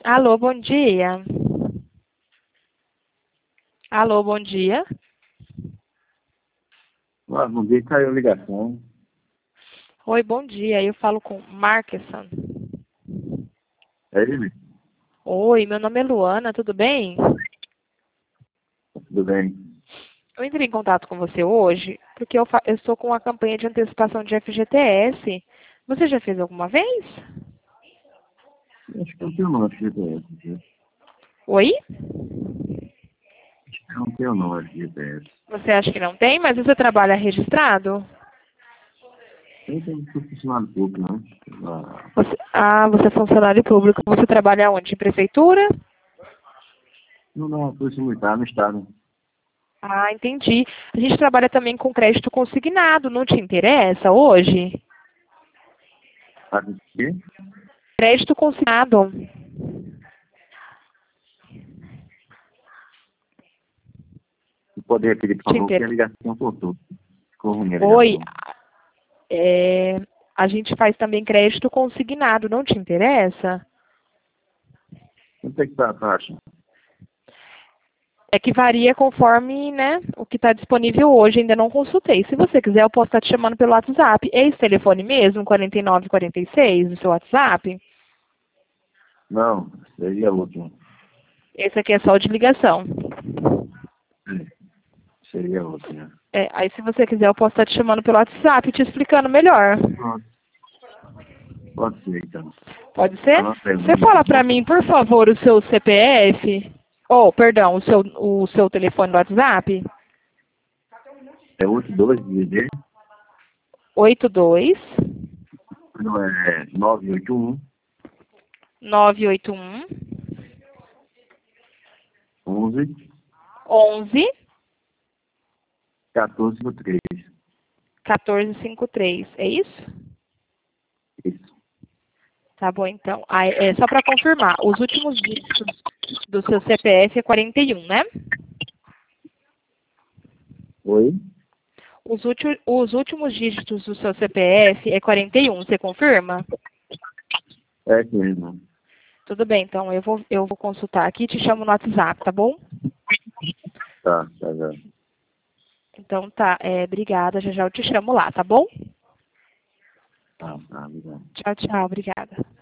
Alô, bom dia. Alô, bom dia. Bom dia, caiu a ligação. Oi, bom dia. Eu falo com Markeson. É ele? Oi, meu nome é Luana, tudo bem? Tudo bem? Eu entrei em contato com você hoje porque eu estou com uma campanha de antecipação de FGTS. Você já fez alguma vez? Acho que não tenho não, FGTS. Oi? Acho que não tenho não, FGTS. Você acha que não tem, mas você trabalha registrado? Eu tenho funcionário público, né? Você é funcionário público. Você trabalha onde? Em prefeitura? Não, polícia militar no estado. Ah, entendi. A gente trabalha também com crédito consignado. Não te interessa hoje? Sabe o quê? Crédito consignado. Se poder repetir, por Te favor, que a inter... ligação cortou. Ficou ruim a Oi, ligação. a gente faz também crédito consignado. Não te interessa? Quanto é que tá a taxa? É que varia conforme, né, o que está disponível hoje. Ainda não consultei. Se você quiser, eu posso estar te chamando pelo WhatsApp. É esse telefone mesmo, 4946, do seu WhatsApp? Não, seria outro. Esse aqui é só o de ligação. Seria outro, né? Aí se você quiser, eu posso estar te chamando pelo WhatsApp, te explicando melhor. Pronto. Pode ser, então. Pode ser? Anota aí o Você número, fala por para favor. mim, por favor, o seu CPF? Oh, perdão, o seu telefone do WhatsApp? É 82 DDD, 82 não é 981 981 11 11 1453. 1453. É isso? Isso. Tá bom, então. Só para confirmar, os últimos dígitos do seu CPF é 41, né? Oi? Os últimos dígitos do seu CPF é 41, você confirma? É isso mesmo. Tudo bem, então eu vou consultar aqui e te chamo no WhatsApp, tá bom? Tá, já. Então tá, obrigada, já já eu te chamo lá, tá bom? Tá, obrigado. Tchau, tchau, obrigada.